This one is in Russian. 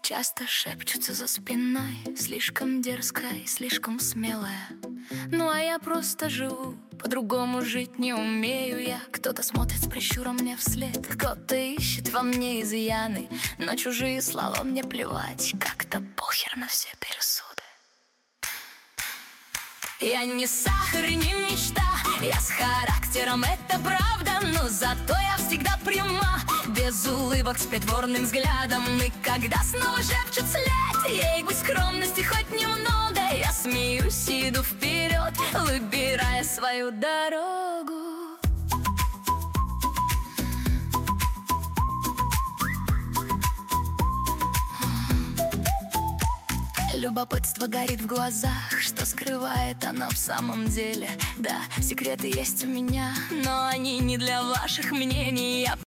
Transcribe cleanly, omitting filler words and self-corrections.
часто шепчутся за спиной: слишком дерзкая и слишком смелая. Ну а я просто живу, по-другому жить не умею я. Кто-то смотрит с прищуром мне вслед, кто-то ищет во мне изъяны, но чужие слова мне плевать, как-то похер на все пересуды. Я не сахар и не мечта, я с характером, это правда, но зато я всегда пряма, без улыбок, с притворным взглядом. И когда снова шепчут вслед: ей бы скромности хоть немного, я смеюсь и иду вперед, выбирая свою дорогу. Любопытство горит в глазах, что скрывает оно в самом деле. Да, секреты есть у меня, но они не для ваших мнений. Я